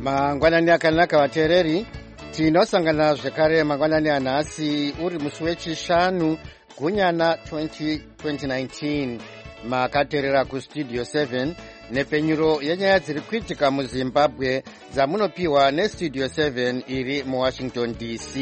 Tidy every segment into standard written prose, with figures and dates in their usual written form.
Mangwanani akanaka vateereri, tinosangana zvekare mangwanani anhasi uri musi wechishanu gunyana 2019. Makateerera kustudio 7 nepfenyuro yenyaya dziri kuitika muZimbabwe dzamunopiwa nestudio 7 iri muWashington DC.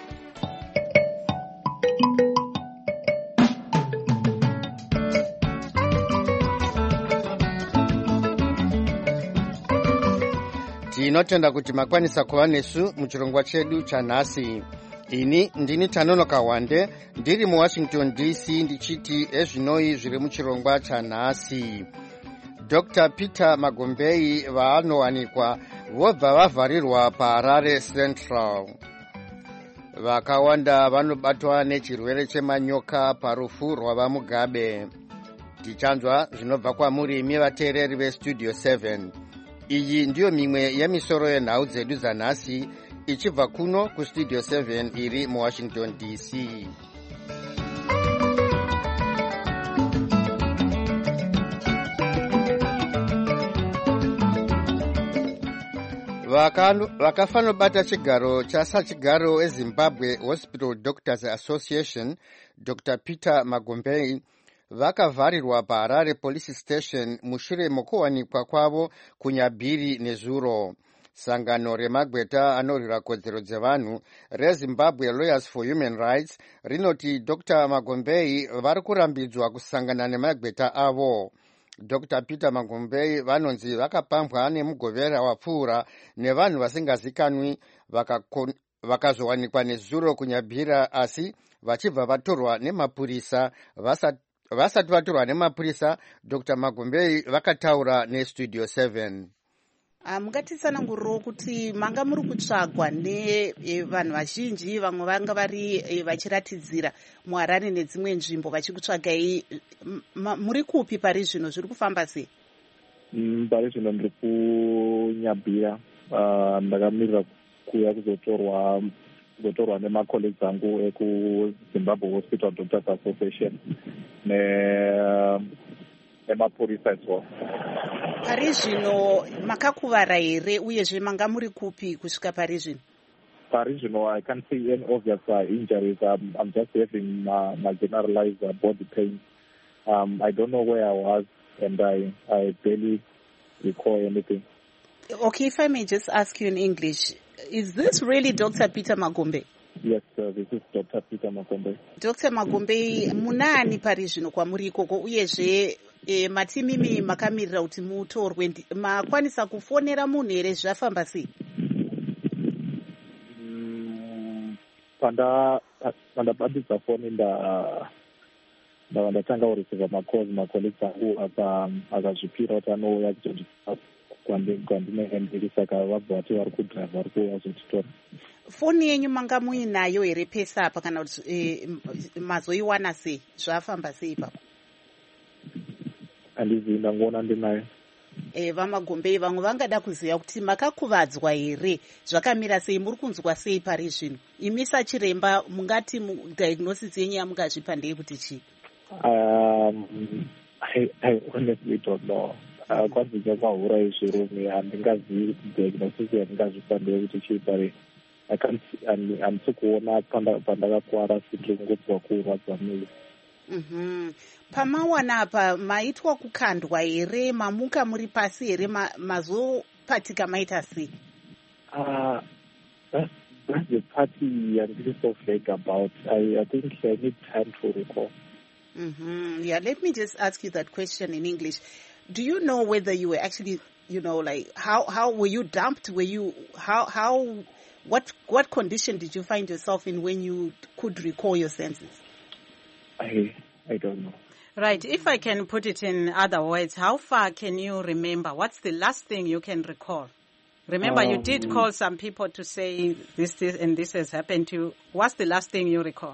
Tinotenda kuti makwanisa kuva nesu muchirongwa chedu chanhasi. Ini ndini Tanonoka Wande, ndiri muWashington DC ndichiti ezvinoi zviri muchirongwa chanhasi. Dr. Peter Magombei vaanowanikwa vobva vavharirwa paHarare Central. Vakawanda vanobatwa nechirwere chemanyoka parufu rwavaMugabe. Tichanzwa zvinobva kwamuri imi vateereri vestudio 7. Iyi ndiyo mimwe yemisoro yenhau dzedu dzanhasi ichibva kuno kustudio 7 iri muWashington DC. Vakafanobata chigaro chasachigaro weZimbabwe Hospital Doctors Association, Dr. Peter Magombei, vakavharirwa paHarare Police Station mushure mokuwanikwa kwavo kunyabhiri nezuro. Sangano remagweta anorwira kodzero dzevanhu reZimbabwe Lawyers for Human Rights rinoti Dr. Magombei vari kurambidzwa kusangana nemagweta avo. Dr. Peter Magombei vanonzi vakapambwa nemugovera wapfuura nevanhu vasingazikanwi vakazowanikwa nezuro kunyabhira, asi vachibva vatorwa nemapurisa. Vasati vatorwa nemapurisa, Dr. Magombei vakataura nestudio 7. Mungatitsanangurirawo kuti manga muri kutsvagwa nevanhu vazhinji, vamwe vanga vari vachiratidzira muHarare nedzimwe nzvimbo vachikutsvagai. Muri kupi pari zvino, zviri kufamba sei? Pari zvino ndiri kunyabhira. Ndakamirira kuuya kuzotorwa nemacolleagues angu ekuZimbabwe Hospital Doctors Association nemapurisa as well. Pari zvino makakuvara here, uyezve manga muri kupi kusvika pari zvino? Pari zvino I can't see any obvious injuries. I'm just having my generalized body pain. I don't know where I was and I barely recall anything. Okay, if I may just ask you in English, is this really Dr. Peter Magombei? Yes, this is Dr. Peter Magombei. Dr. Magombei, munani pari zvino kwamuri ikoko, uyezve matimimi makamirira kuti mutorwe, makwanisa kufonera munhu here, zvafamba sei? Pandabatidza foni ndatanga kureceiva macolleagues angu akazvipira kuti anouya kwandinenge, saka vabva vati vari kudhiraivha vari kuuya kuzotitora. Foni yenyu manga muinayo here pesa apa, kana kuti mazoiwana sei, zvafamba sei ipapo? Handizivi, ndangoona ndinayo. VaMagombei, vamwe vangada kuziva kuti makakuvadzwa here, zvakamira sei, muri kunzwa sei pari zvino? Imi sachiremba mungati diagnosis yenyu yamungazvipa ndeye kuti chii? I honestly don't know. Kwanzi kwahura izvirumi, handingazivi kuti diagnosis yandingazvipa ndeye kuti chii, pari handisi kuona pandakakwara sitiri kungodzwa kurwadza miri. Pamawana apa maitwa kukandwa here, mamuka muri pasi here, mazopatika maita sei? That's the party I'm really so vague about. I think I need time to recall. Yeah, let me just ask you that question in English. Do you know whether you were actually, like how were you dumped? Were you what condition did you find yourself in when you could recall your senses? I don't know. Right. If I can put it in other words, how far can you remember? What's the last thing you can recall? Remember, you did call some people to say this and this has happened to you. What's the last thing you recall?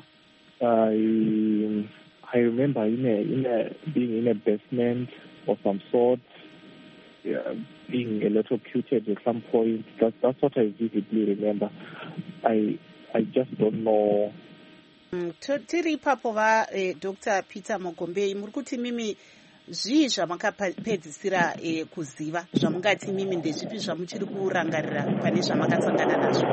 I remember being in a basement of some sort, being electrocuted at some point. That's what I vividly remember. I just don't know. Tiri ipapo Dr. Peter Magombei, muri kuti mimi zvii zvamakapedzisira kuziva zvamungati mimi ndezvipi zvamuchiri kurangarira pane zvamakasangana nazvo?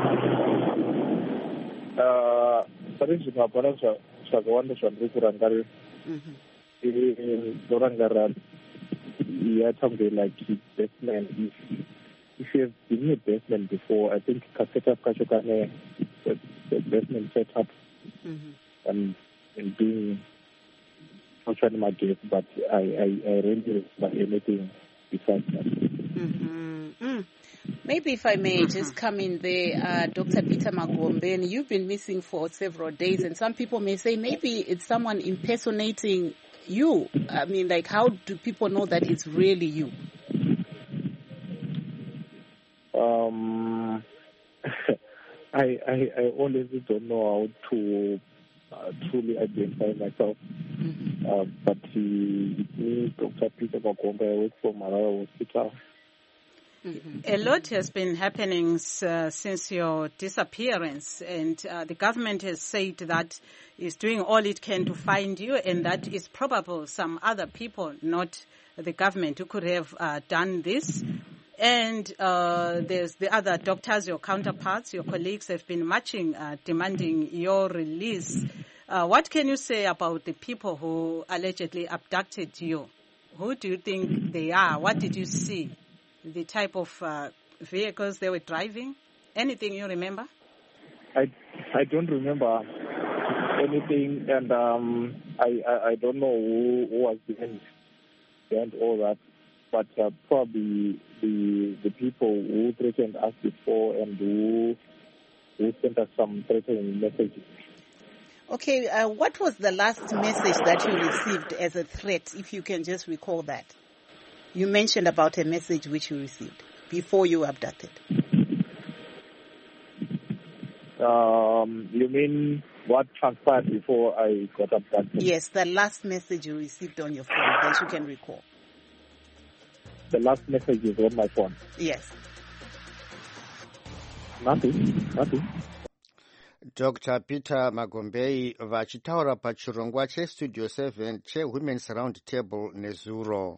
Pane zvimwe hapana zvakawanda zvandiri kurangarira. Ndorangarira yatange like basement. If you have been in a basement before, I think setup kacho kane the basement setup and being trying my guess, but I really not anything besides that. Maybe if I may just come in there, Dr. Peter Magombe, you've been missing for several days, and some people may say maybe it's someone impersonating you. I mean, like, how do people know that it's really you? I always don't know how to truly identify myself. But me, Dr. Peter Magombe, I work for Marara Hospital. A lot has been happening since your disappearance, and the government has said that it's doing all it can to find you, and that it's probable some other people, not the government, who could have done this. And there's the other doctors, your counterparts, your colleagues have been marching, demanding your release. What can you say about the people who allegedly abducted you? Who do you think they are? What did you see? The type of vehicles they were driving? Anything you remember? I don't remember anything, and I don't know who was behind all that. But probably the people who threatened us before and who sent us some threatening messages. Okay, what was the last message that you received as a threat, if you can just recall that? You mentioned about a message which you received before you were abducted. You mean what transpired before I got abducted? Yes, the last message you received on your phone that you can recall. The last message is on my phone? Yes. Nothing. Dr. Peter Magombe vachitaura pachirongwa chestudio 7 chewomen's round table nezuro.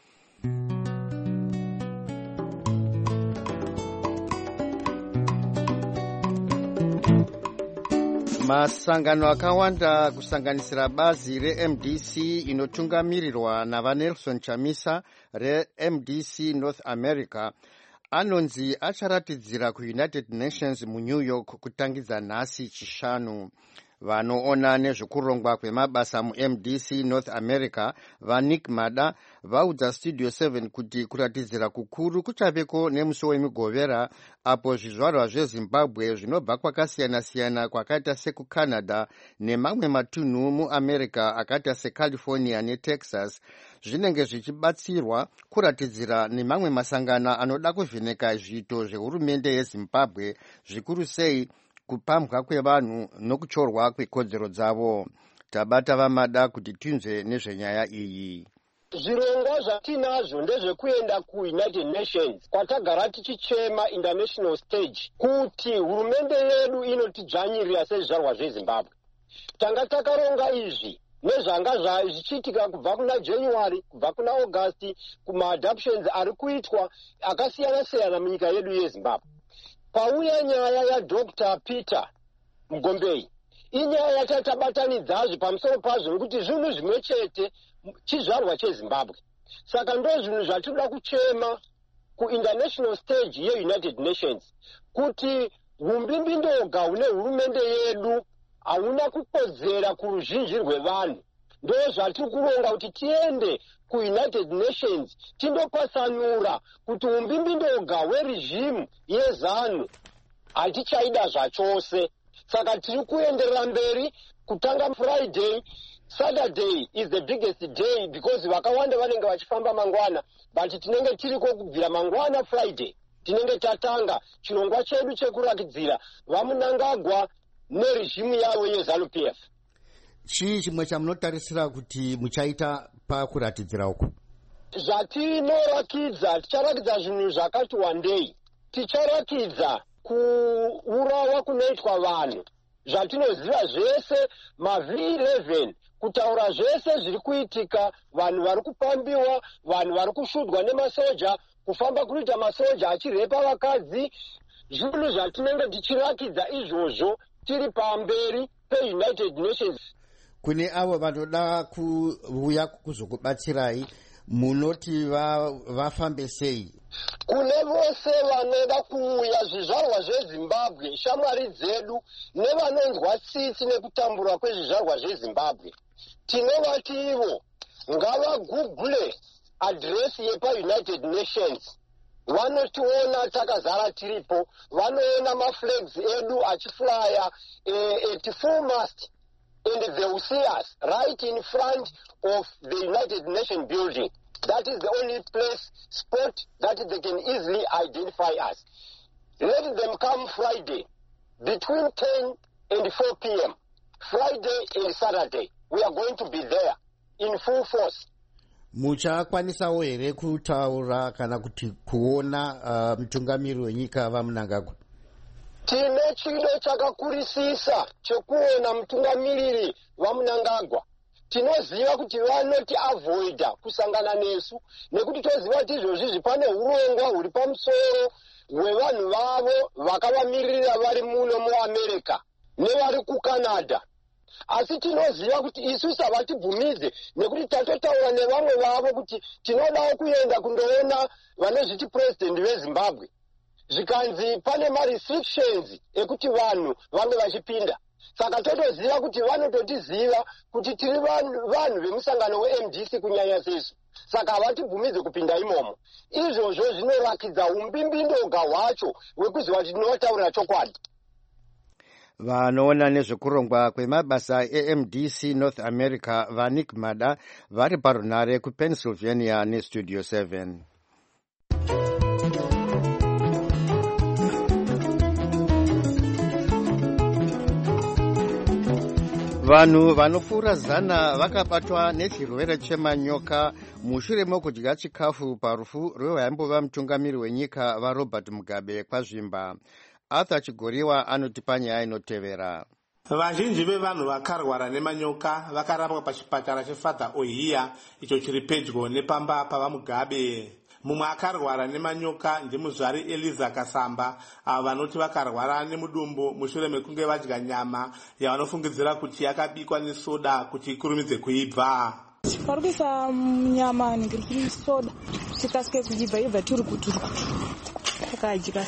Masangano akawanda kusanganisira bazi reMDC inotungamirirwa navaNelson Chamisa reMDC North America anonzi acharatidzira kuUnited Nations muNew York kutangidza nhasi chishanu. Vanoona nezvekurongwa kwemabasa muMDC North America vaNick Mada vaudza Studio 7 kuti kuratidzira kukuru kuchaveko nemusi wemigovera apo zvizvarwa zveZimbabwe zvinobva kwakasiyana-siyana kwakaita sekuCanada nemamwe matunhu muAmerica akaita seCalifornia neTexas zvinenge zvichibatsirwa kuratidzira nemamwe masangano anoda kuvheneka zviito zvehurumende yeZimbabwe zvikuru sei kupambwa kwevanhu nokuchorwa kwekodzero dzavo. Tabata vamada kuti tinzwe nezvenyaya iyi. Zvirongwa zvatinazvo ndezvekuenda kuUnited Nations kwatagara tichichema international stage kuti hurumende yedu inotidzvanyirira sezvizvarwa zveZimbabwe. Tanga takaronga izvi nezvanga zvichiitika kubva kuna January kubva kuna August kuma-adoptions ari kuitwa akasiyana-siyana munyika yedu yeZimbabwe. Pauya nyaya yaDr. Peter Magombe, inyaya yatatabatanidzazve pamusoro pazvo nekuti zvinhu zvimwe chete chizvarwa cheZimbabwe. Saka ndo zvinhu zvatoda kuchema kuinternational stage yeUnited Nations kuti umbimbindoga hune hurumende yedu hauna kukodzera kuruzhinji rwevanhu. Ndo zvatiri kuronga kuti tiende kuUnited Nations tindopasanura kuti umbimbindoga hwerejimu yeZANU hatichaida zvachose. Saka tiri kuenderera mberi kutanga Friday. Saturday is the biggest day because vakawanda vanenge vachifamba mangwana, but tinenge tiriko kubvira mangwana Friday tinenge tatanga chirongwa chedu chekurakidzira vamunangagwa nerejimu yavo yeZANU-PF. Chii chimwe chamunotarisira kuti muchaita pakuratidzira uku? Zvatinorakidza, ticharakidza zvinhu zvakati wandei. Ticharakidza kuurawa kunoitwa vanhu zvatinoziva zvese maV11 kutaura zvese zviri kuitika, vanhu vari kupambiwa, vanhu vari kushudwa nemasoja, kufamba kuita masoja achirepa vakadzi, zvinhu zvatinenge tichirakidza izvozvo tiri pamberi peUnited Nations. Kune avo vanoda kuuya kuzokubatsirai, munoti vafambe sei? Kune vose vanoda kuuya, zvizvarwa zveZimbabwe, shamwari dzedu nevanonzwa tsitsi nekutambura kwezvizvarwa zveZimbabwe, tinovati ivo ngavagoogle adhiresi yepaUnited Nations. Vanotiona takazara tiripo, vanoona maflags edu achiflya at full mast, and they will see us right in front of the United Nations building. That is the only spot that they can easily identify us. Let them come Friday between 10 and 4 p.m. Friday and Saturday. We are going to be there in full force. Muchakwanisawo here kutaura kana kuti kuona mutungamiri wenyika vaMnangagwa? Tine chido chakakurisisa chekuona mutungamiriri vaMnangagwa. Tinoziva kuti vanoti avoida kusangana nesu, nekuti toziva kuti izvozvi pane urongwa huri pamusoro hwevanhu vavo vakavamirira vari muno muAmerica nevari kuCanada. Asi tinoziva kuti isusu havatibvumidze, nekuti tatotaura nevamwe vavo kuti tinodawo kuenda kundoona vanozviti president veZimbabwe. Zvikanzi pane ma-restrictions ekuti vanhu vange vachipinda. Saka totoziva kuti vanototiziva kuti tiri vanhu vemusangano weMDC kunyanya sesu. Saka havatibvumidze kupinda imomo. Izvozvo zvinorakidza umbimbidoga hwacho hwekuziva kuti tinotaura chokwadi. Vanoona nezvekurongwa kwemabasa eMDC North America vaNick Mada vari parunare kuPennsylvania neStudio 7. Vanhu vanopfuura 100 vakabatwa nechirwere chemanyoka mushure mokudya chikafu parufu rwevaimbova mutungamiri wenyika vaRobert Mugabe kwazvimba. Arthur Chigoriwa anotipa nyaya inotevera. Vazhinji vevanhu vakarwara nemanyoka vakarapwa pachipatara cheFather Ohiya icho chiri pedyo nepamba pavaMugabe. Mumwe akarwara nemanyoka ndimuzvari Eliza Kasamba, avo vanoti vakarwara nemudumbu mushure mekunge vadya nyama yavanofungidzira kuti yakabikwa nesoda kuti ikurumidze kuibva. Parikuisa nyama ningiri soda chikasike kuibva turi kuturukutu takadya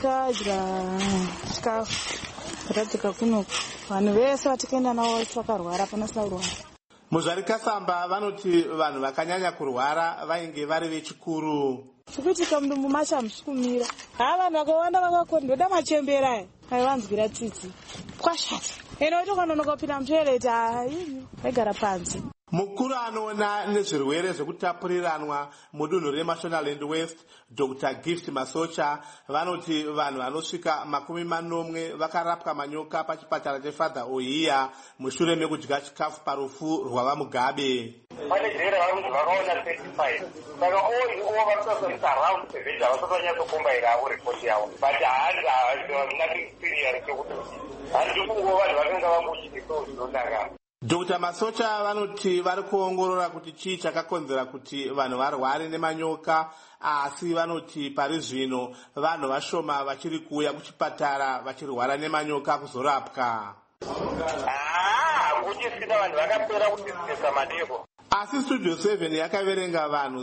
chikafu ratika kuno vanhu vese vatikaenda navo vakarwara panasina kurwara. Muzvari Kasamba vanoti vanhu vakanyanya kurwara vainge vari vechikuru. Chikuitika mudumbu macho hamushikumira. Vanhu vakawanda vakakondoda machembera aya aivanzwira tsitsi kwashata eno itokanonoka mutoireti vaigara panze. Mukuru anoona nezvirwere zvekutapuriranwa mudunhu reMashonaland West, Dr. Gift Masocha, vanoti vanhu vanosvika 40 vakarapwa manyoka pachipatara cheFather Ohiya mushure mekudya chikafu parufu rwavaMugabe. Pane dzera vanhu vakaona 35. Saka all vakusasonisa around 7 vasatonyatsokombaira avo repoti yavo. But havana experience yokuti handisi kungo vanhu vakanga vangochitika zvinodakara. Dr. Masocha vanoti vari kuongorora kuti chii chakakonzera kuti vanhu varware nemanyoka, asi vanoti pari zvino vanhu vashoma vachiri kuuya kuchipatara vachirwara nemanyoka kuzorapwa. Kuchisvika vanhu vakapera kutisisa madeko. Asi Studio 7 yakaverenga vanhu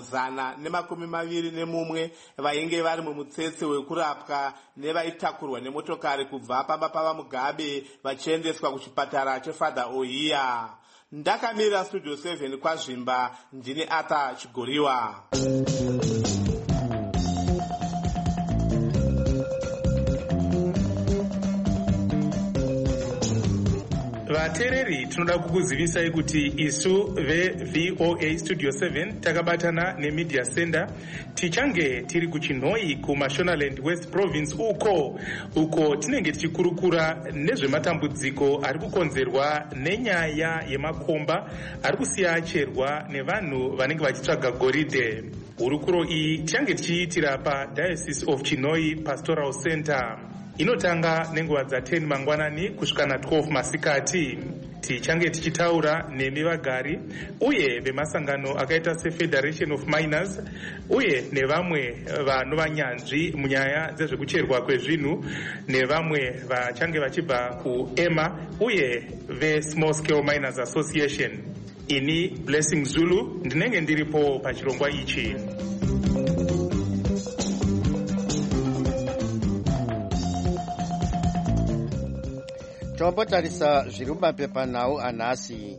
121 vainge vari mumutsetse wekurapwa nevaitakurwa nemotokari kubva pamba pavaMugabe vachiendeswa kuchipatara cheFather Ohiya. Ndakamirira Studio 7 kwazvimba, ndini Arthur Chigoriwa. Vateereri, tinoda kukuzivisai kuti isu veVOA Studio 7 takabatana neMedia Center tichange tiri kuChinhoyi kuMashonaland West Province uko tinenge tichikurukura nezvematambudziko ari kukonzerwa nenyaya yemakomba ari kusiya acherwa nevanhu vanenge vachitsvaga goridhe. Hurukuro iyi tichange tichiitira paDiocese of Chinhoyi Pastoral Center. inotanga nenguva dza10 mangwanani kusvika na12 masikati. Tichange tichitaura nemi vagari uye vemasangano akaita seFederation of Miners uye nevamwe vanovanyanzvi munyaya dzezvekucherwa kwezvinhu nevamwe vachange vachibva kuEMA uye veSmall Scale Miners Association. Ini Blessing Zulu ndinenge ndiripo pachirongwa ichi. Tombotarisa zviri mumapepanhau anhasi.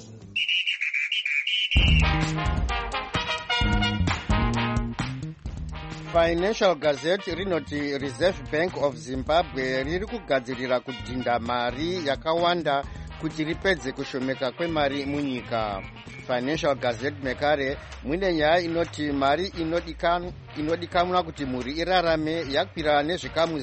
Financial Gazette rinoti Reserve Bank of Zimbabwe riri kugadzirira kudhinda mari yakawanda kuti ripedze kushomeka kwemari munyika. Financial Gazette mekare mune nyaya inoti mari inodikanwa kuti mhuri irarame yakwira nezvikamu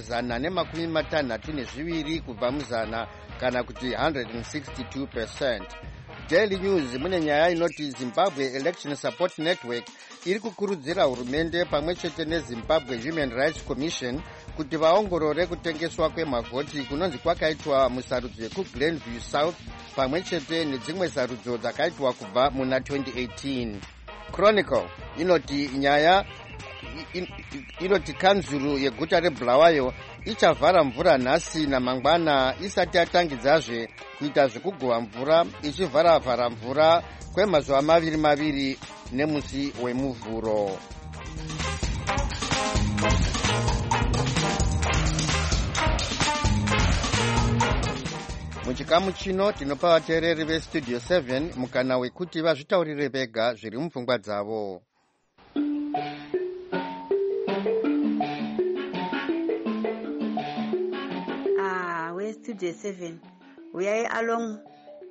162 kubva muzana kana kuti 162%. Daily News mune nyaya inoti Zimbabwe Election Support Network iri kukurudzira hurumende pamwe chete neZimbabwe Human Rights Commission kuti vaongorore kutengeswa kwemavhoti kunonzi kwakaitwa musarudzo yekuGlenview South pamwe chete nedzimwe sarudzo dzakaitwa kubva muna 2018. Chronicle inoti kanzuru yeguta reBulawayo ichavhara mvura nhasi namangwana isati yatangidzazve kuita zvekugova mvura ichivhara mvura kwemazuva 22 nemusi wemuvhuro. Muchikamu chino tinopa vateereri veStudio 7 mukana wekuti vazvitaurire vega zviri mupfungwa dzavo. Studio 7 uyai along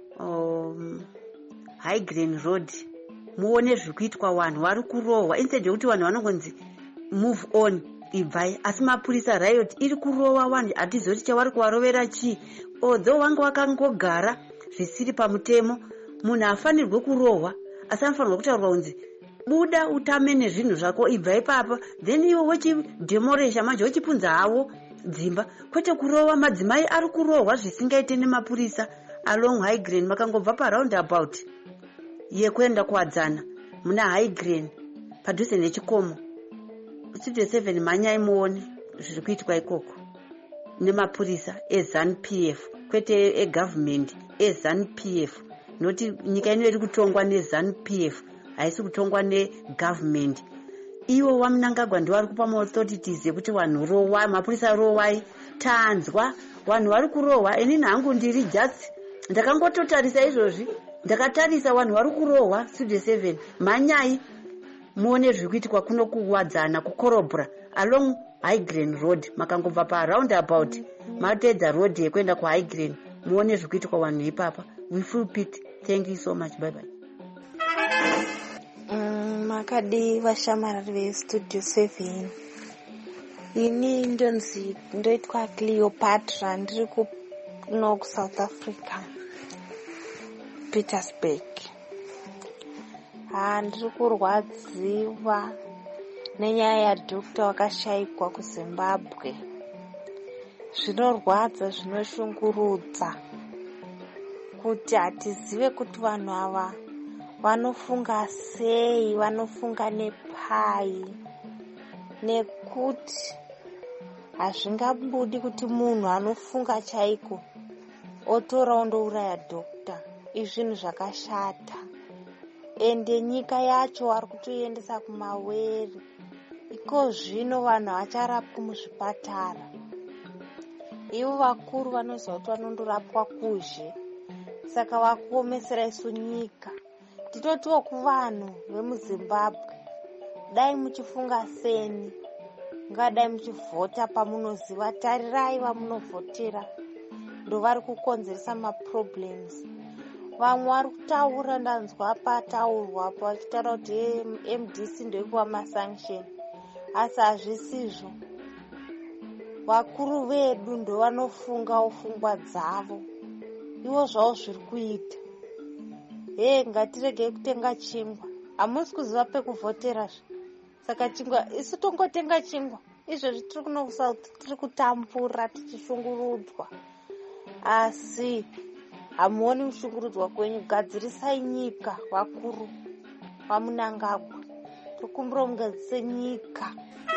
High Green Road muone zvikuitwa vanhu vari kurohwa instead yekuti vanhu vanongonzi move on ibvai asi mapurisa riot iri kurohwa vanhu hatizoti chavari kuvarovera chii although vanga vakangogara zvisiri pamutemo munhu afanirwe kurohwa asi anofanirwa kutaurwa kunzi buda utame nezvinhu zvako ibvai papa then iwe wechidhemoresha manje wechipunza havo dzimba kwete kurohwa. Madzimai ari kurohwa zvisingaite nemapurisa along High Green. Makangobva paroundabout yekuenda kuwadzana muna High Green padhuze nechikomo. Studio 7 manyai muone zviri kuitwa ikoko nemapurisa eZANU-PF kwete egovernment eZANU-PF noti nyika ino iri kutongwa neZANU-PF haisi kutongwa negovernment. Iwo wamunangagwa ndiwari kupa authorities yekuti vanhu rohwa mapurisa rohwai tanzwa vanhu vari kurohwa. Ini hangu ndiri just ndakangototarisa izvozvi ndakatarisa vanhu vari kurohwa. Studio 7 manyai muone zviri kuitwa kuno kuwadzana kukorobhura along High Green Road. Makangobva paroundabout matedza road yekuenda kuHigh Green muone zviri kuitwa vanhu ipapa. We feel pity. Thank you so much. Bye bye. Makadi vashamarari veStudio 7 ini ndoitwa Cleopatra ndiri kuno kuSouth Africa Petersburg. Ndiri kurwadziwa nenyaya yadhokta wakashayikwa kuZimbabwe. Zvinorwadza zvinoshungurudza kuti hatizive kuti vanhu ava vanofunga sei, vanofunga nepai, nekuti hazvingabudi kuti munhu anofunga chaiko otora ondouraya dhokta. Izvinhu zvakashata ende nyika yacho vari kutoendesa kumaweri. Iko zvino vanhu havacharapwi muzvipatara. Ivo vakuru vanoziva kuti vanondorapwa kuzhe, saka vakuomesera isu nyika. Titotiwo kuvanhu vemuZimbabwe, dai muchifunga seni, ngadai muchivhota pamunoziva. Tarirai vamunovhotera ndovari kukonzeresa maproblems. Vamwe vari kutaura, ndanzwa pataurwa pachitaura kuti MDC ndoikuwa masanction, asi hazvisizvo. Vakuru vedu ndo vanofunga pfungwa dzavo. Ivo zvavo zviri kuita. Ngatiregei kutenga chingwa. Hamusi kuziva pekuvhotera. Saka chingwa isu tongotenga chingwa izvezvi tiri kuno kusouth tiri kutambura tichishungurudzwa, asi hamuoni kushungurudzwa kwenyu. Gadzirisai nyika, vakuru vamunangagwa, tiri kumbira mugadzise nyika.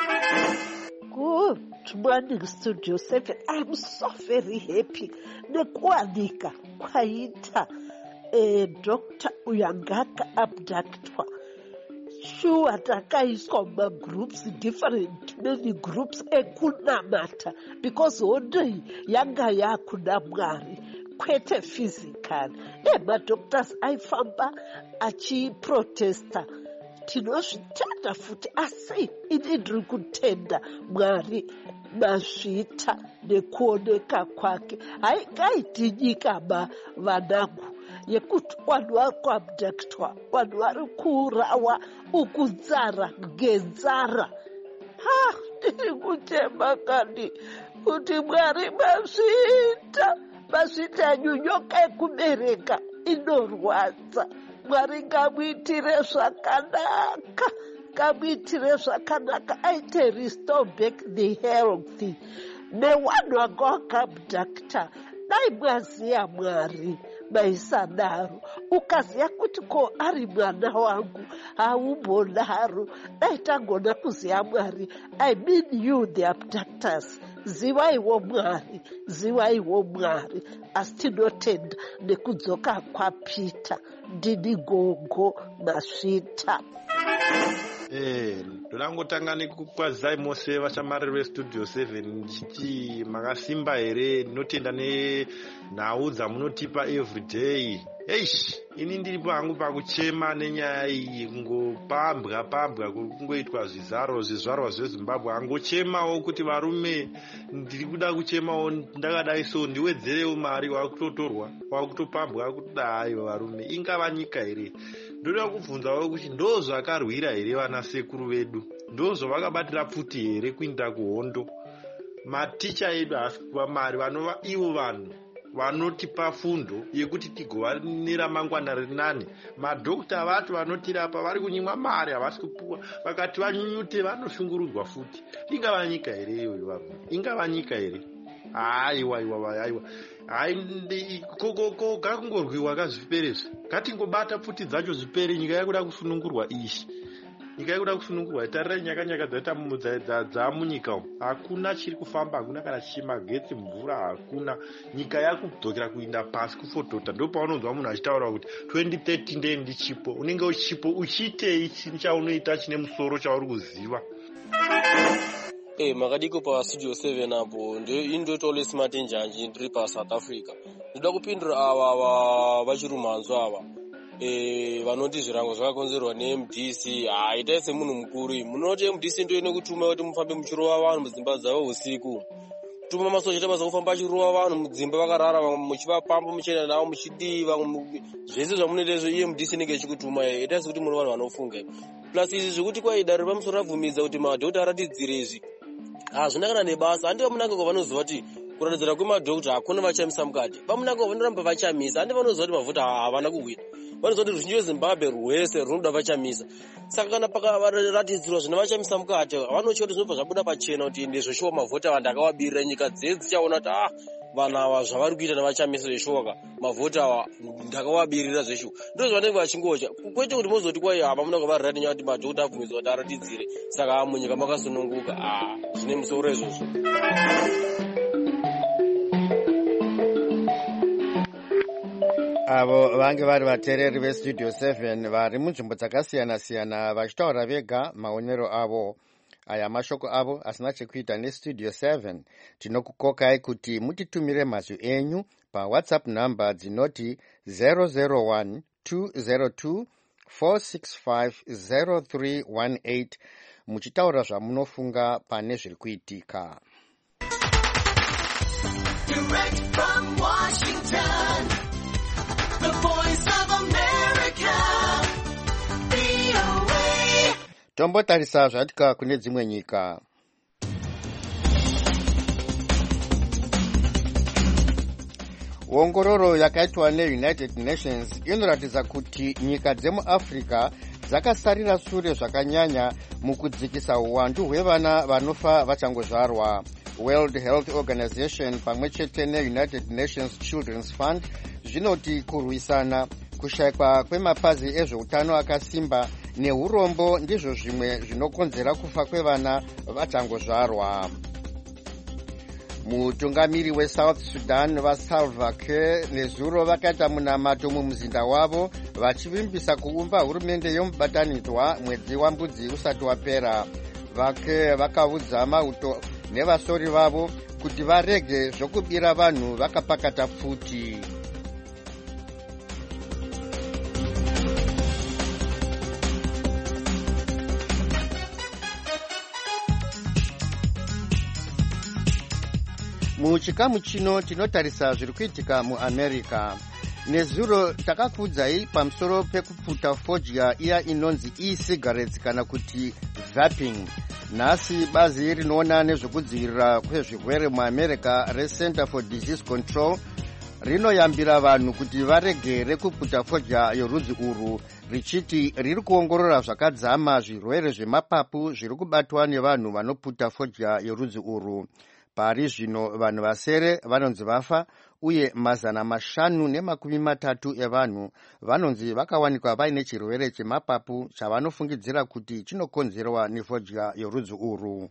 Good morning, Studio 7. I'm so very happy nekuwanika kwaita Dr. Uyangaka abductwa. Sure, takaiswa magroups, different many groups ekunamata, because only yanga yakuna Mwari kwete physical. Madoctors aifamba achiprotesta. Tinozvitenda futi, asi ini ndiri kutenda Mwari mazvita nekuoneka kwake. Haingaiti nyika vanangu yekuti vanhu vari kuabductwa, vanhu vari kuurawa ukudzara ngenzara. Ndiri kutema kani kuti Mwari mazvita nyunyoka yekubereka inorwadza. Mwari ngamuitire zvakanaka, ngamuitire zvakanaka, aite restore back the health nevanhu vanga vakabhudhakta. Dai mwaziya Mwari maisadaro, ukaziya kuti ko ari mwana wangu haumbonaro. Dai tagona kuziya Mwari, I mean you the abductors, zivaiwo Mwari, zivaiwo Mwari. Asi tinotenda nekudzoka kwaPita. Ndini gogo masvita. Ndangotanga nekukwazai mose vashamariri vestudio 7 ndichiti makasimba here, ndinotenda nenhau dzamunotipa everyday. Ini ndiripo hangu pakuchema nenyaya iyi, kungopambwa kungoitwa zvizvarwa zveZimbabwe. Angochemawo kuti varume, ndiri kuda kuchemawo ndakadai so ndiwedzerewo mari, wakutotorwa, wakutopambwa, kuti haiwa varume, ingava nyika here. Ndoda kubvunzawo kuti ndo zvakarwira here vana sekuru vedu, ndo zvavakabatira pfuti here kuinda kuhondo. Maticha edu hasi kupa mari, vanova ivo vanhu vanotipa fundo yekuti tigova neramangwana rinani. Madhokta vatu vanotirapa vari kunyimwa mari, havasi kupuwa. Vakati vanyunyute vanoshungurudzwa futi. Ingava nyika here iyoyo vanhu? Ingava nyika here? Aiwa. Ko kakungorwiwa kazviperezvo. Ngatingobata pfuti dzacho zvipere. Nyika yakuda kusunungurwa ishi. Nyika yakuda kusunungurwa. Tarirai nyaka dzaita dzamunyika umu. Hakuna chiri kufamba, hakuna kana chimagetsi, mvura hakuna. Nyika yakudzokera kuinda pasi kufotota. Ndo paunonzwa munhu achitaura kuti 2030 ndiye ndichipo. Unenge uchipo uchitei chini chaunoita chine musoro chauri kuziva. Makadiko pa Studio 7 apo ndoitole smart njanji ndiri pa South Africa. Ndoda kupindura ava vachirumanzwa ava. Vanoti zvirango zvakakonzerwa neMDC. Itai semunhu mukuru, munoti MDC ndio inokutuma kuti mufambe muchirova vanhu mudzimba dzavo usiku. Tuma masoja tabasa kufamba achirova vanhu mudzimba vakarara, muchivapamba muchienda navo muchidiva, zvese zvamunoita izvo MDC inenge ichikutuma. Itai sekuti muri vanhu vanofunga. Plus izvi zvekuti kwaidare pamusoro rabvumidza kuti madhokta aratidzire izvi. Hazvina kana nebasa. Handi vamunangagwa vanoziva kuti kuratidzira kwemadhokta hakuna vachamisa mukati. Vamunangagwa vanoramba vachamisa. Handi vanoziva kuti mafuta havana kuhwina. Vanoziva kuti ruzhinji rweZimbabwe rwese runoda vachamisa. Saka kana pakaratidzirwa zvina vachamisa mukati, vanochiva kuti zvinobva zvabuda pachena kuti ndezveshuwa mavhota vanhu akavabirira. Nyika dzedu dzichaona kuti vanhu ava zvavari kuita navachamisa zveshuwa, mavhota ava ndakavabirira zveshuwa. Ndo zvavanenge vachingocha. Kwete kuti mozoti kwai apa munanga varati nyaya kuti madhokta abvumidzwa kuti aratidzire. Saka munyika makasununguka. Zvine musoro izvozvo. Avo vange vari vateereri veStudio 7 vari munzvimbo dzakasiyana-siyana vachitaura vega maonero avo. Aya mashoko avo asina chekuita neStudio 7. Tinokukokai kuti mutitumire mazwi enyu paWhatsApp number dzinoti 001 202 465 0318 muchitaura zvamunofunga pane zviri kuitika. Direct from Washington, the voice of America, VOA. Tombotarisa zvatika kune dzimwe nyika. Ongororo yakaitwa neUnited Nations inoratidza kuti nyika dzemuAfrica dzakasarira sure zvakanyanya mukudzikisa uwandu hwevana vanofa vachangozvarwa. World Health Organization pamwe chete neUnited Nations Children's Fund zvinoti kurwisana, kushayikwa kwemapazi ezveutano akasimba neurombo ndizvo zvimwe zvinokonzera kufa kwevana vachangozvarwa. Mutungamiri weSouth Sudan vaSalva Kiir nezuro vakaita munamato mumuzinda wavo vachivimbisa kuumba hurumende yomubatanidzwa mwedzi wambudzi usati wapera. Vake vakaudza mauto nevasori vavo kuti varege zvokubira vanhu vakapakata pfuti. Muchikamu chino tinotarisa zviri kuitika muAmerica. Nezuro takakuudzai pamusoro pekupfuta fodya iya inonzi e-cigarettes kana kuti vaping. Nhasi bazi rinoona nezvekudzivirira kwezvirwere muAmerica reCenter for Disease Control rinoyambira vanhu kuti varegere kupfuta fodya yorudzi urwu, richiti riri kuongorora zvakadzama zvirwere zvemapapu zviri kubatwa nevanhu vanopfuta fodya yorudzi urwu. Pari zvino vanhu vasere vanonzi vafa uye 530 evanhu vanonzi vakawanikwa vaine chirwere chemapapu chavanofungidzira kuti chinokonzerwa nefodya yorudzi urwu.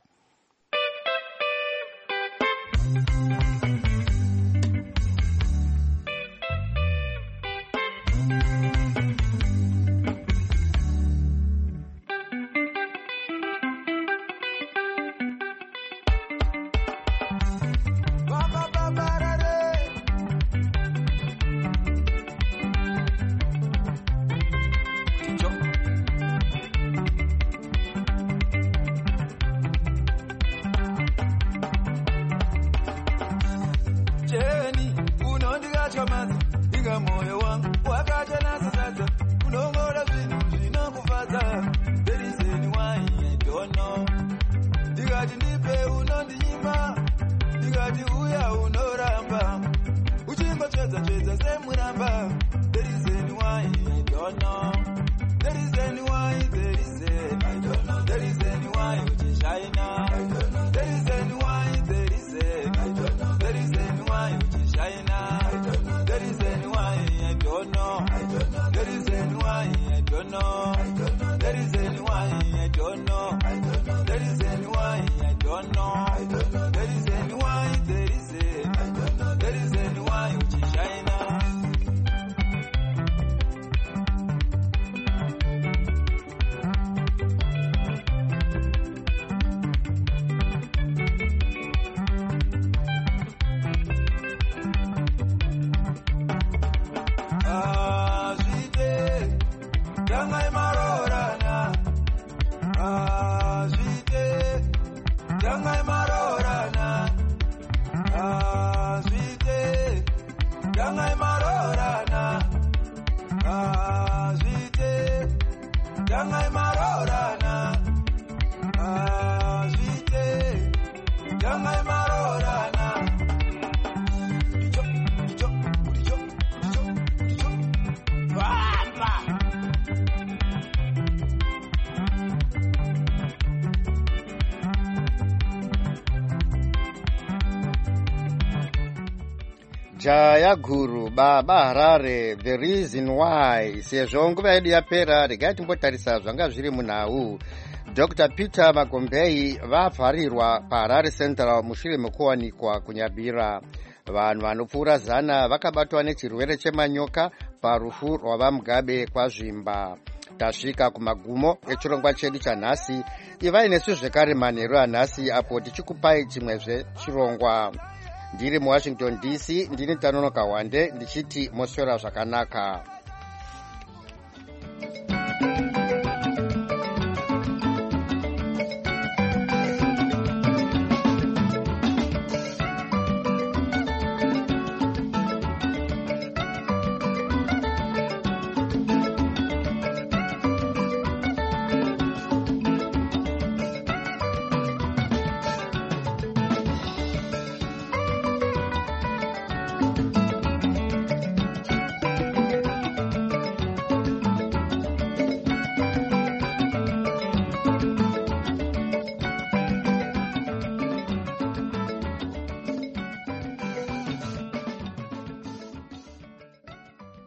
Jaya Guru Baba Harare, the reason why. Sezvo nguva yedu yapera, regai timbotarisa zvanga zviri munhau. Dr. Peter Magombei vavharirwa paHarare Central mushure mekuwanikwa kunyabira. Vanhu vanopfuura 100 vakabatwa nechirwere chemanyoka parufu rwavaMugabe kwazvimba. Tasvika kumagumo echirongwa chedu chanhasi. Ivai nesu zvekare manheru anhasi apo tichikupai chimwezve chirongwa. Ndiri muWashington DC, ndini Tanonoka Wande ndichiti moswera zvakanaka.